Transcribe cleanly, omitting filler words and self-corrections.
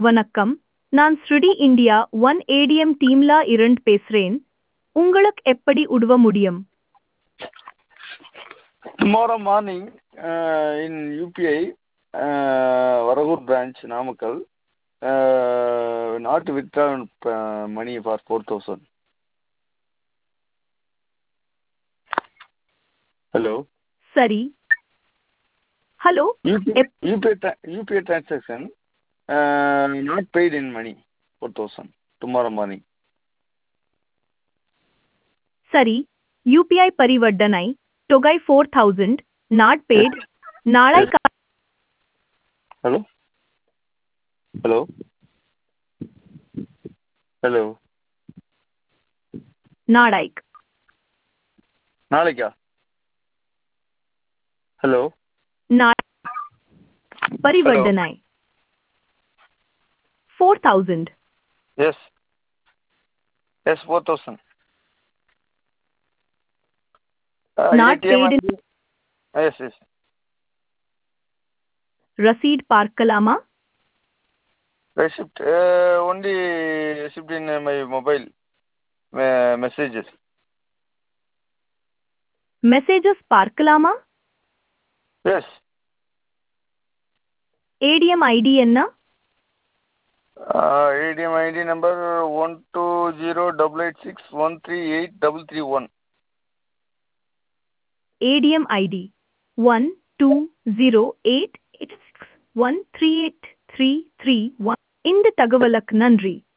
வணக்கம். நான் ஸ்ருடி India one ATM டீம்ல இருந்து பேசுறேன். உங்களுக்கு எப்படி உதவ முடியும்? Tomorrow morning in UPI, Varagur branch, Namakkal, not withdrawn money for 4,000. Hello? சரி. Hello. UPI transaction, not paid in money, 4,000, tomorrow morning. சரி. யூபிஐ பரிவர்த்தனை தொகை 4000 நாட் பேட் நாளை Hello? Hello? Hello? நாளைக்கு நாளைக்கா? Hello? பரிவர்த்தனை 4000 Yes. Yes, 4,000. Not ATM paid ID. Yes, yes. Receipt பார்க்கலாமா? Receipt. Only receipt in my mobile messages. Messages பார்க்கலாமா? Yes. ATM ID என்ன? ATM ID number 1208861383331. ATM ID 1208861383331. இந்த தகவலுக்கு நன்றி.